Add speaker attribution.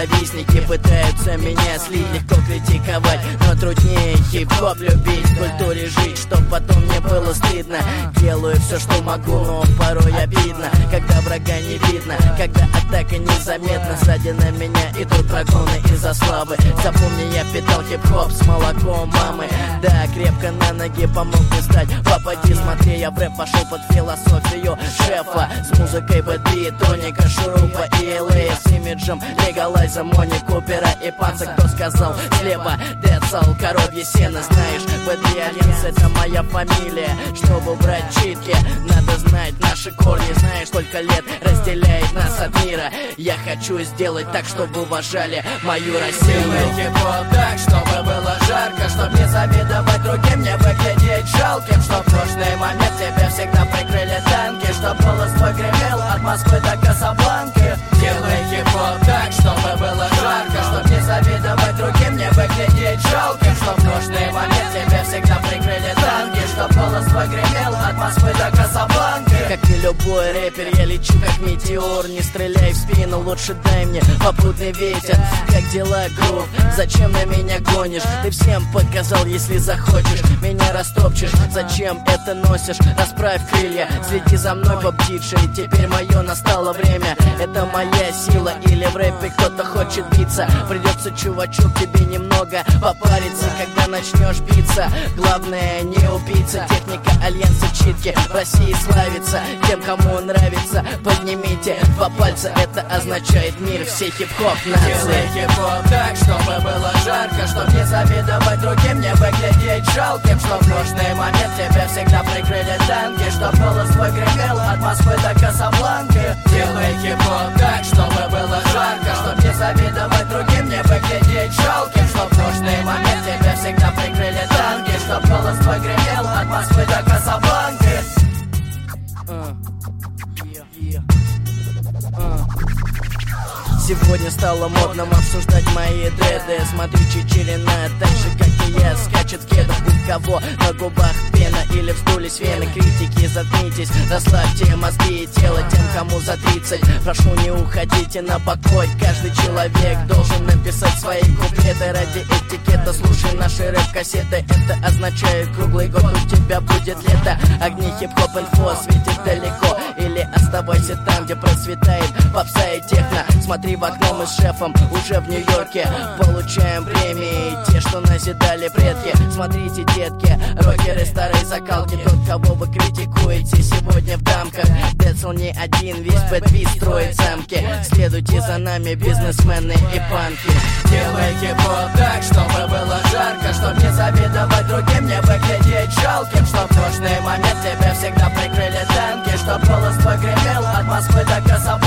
Speaker 1: завистники пытаются меня слить. Легко критиковать, но труднее хип-хоп любить, в культуре жить, чтоб потом не было стыдно. Делаю все, что могу, но порой обидно, когда врага не видно, когда атака незаметна. Сзади на меня идут драконы из-за славы. Запомни, я питал хип-хоп с молоком мамы. Да, крепко на ноги помог мне стать. Попади, смотри, я в рэп пошел под философию шефа. С музыкой бэт-бит, тоника, шурупа и LA. С имиджем легалайза, Мони Купера и Панца. Кто сказал слева, Децл, коровье сено. Знаешь, Бэт-Би Альянс — это моя фамилия. Чтобы убрать читки, надо знать наши корни. Знаешь, сколько лет разделяет нас от мира. Я хочу сделать так, чтобы уважали мою Россию.
Speaker 2: Делай хип-хоп так, чтобы было жарко, чтоб не завидовать другим, не выглядеть жалким, чтоб в нужный момент тебя всегда прикрыли танки, чтоб голос твой гремел от Москвы до Касабланки. Делай хип-хоп так, чтобы было жарко, чтоб не завидовать другим, не выглядеть жалким, чтоб в нужный момент тебя всегда прикрыли танки, чтоб голос твой гремел от Москвы до Касабланки.
Speaker 1: Как и любой рэпер, я лечу как метеор. Не стреляй в спину, лучше дай мне попутный ветер. Как дела, грув? Зачем на меня гонишь? Ты всем показал, если захочешь, меня растопчешь. Зачем это носишь? Расправь крылья, следи за мной, побдивший. Теперь мое настало время. Это моя сила, или в рэпе кто-то хочет биться. Придется, чувачок, тебе немного попариться, когда начнешь биться. Главное не убийца. Техника Альянса читки в России славится. Тем, кому нравится, поднимите два пальца. Это означает мир всей хип-хоп нации.
Speaker 2: Делай хип-хоп так, чтобы было жарко, чтоб не завидовать другим, не выглядеть жалким, чтоб в нужный момент тебя всегда прикрыли танки, чтоб голос твой гремел от Москвы до Касабланки. Делай хип-хоп так, чтобы было жарко, чтоб не завидовать другим, не выглядеть жалким, чтоб в нужный момент тебя всегда прикрыли танки, чтоб голос твой гремел от Москвы до Касабланки.
Speaker 1: Сегодня стало модным обсуждать мои дреды. Смотри, Чичерина, так же, как и я, скачет в кедах. Будь кого на губах пена или вздулись вены. Критики, заткнитесь, расслабьте мозги и тело тем, кому за 30. Прошу, не уходите на покой. Каждый человек должен написать свои куплеты. Ради этикета слушай наши рэп-кассеты. Это означает, круглый год у тебя будет лето. Огни хип-хоп инфо светит далеко. Или оставайся там, где процветает попса и техно. Смотри в окно, мы с шефом уже в Нью-Йорке. Получаем премии, те, что назидали предки. Смотрите, детки, рокеры старой закалки. Тот, кого вы критикуете, сегодня в дамках. Децл не один, весь бэт-бит строит замки. Следуйте за нами, бизнесмены и панки.
Speaker 2: Делай хип-хоп так, чтобы было жарко, чтоб не завидовать другим, не выглядеть жалким, чтоб в нужный момент тебя всегда прикрыли танки, чтоб голос твой гремел от Москвы до Касабланки.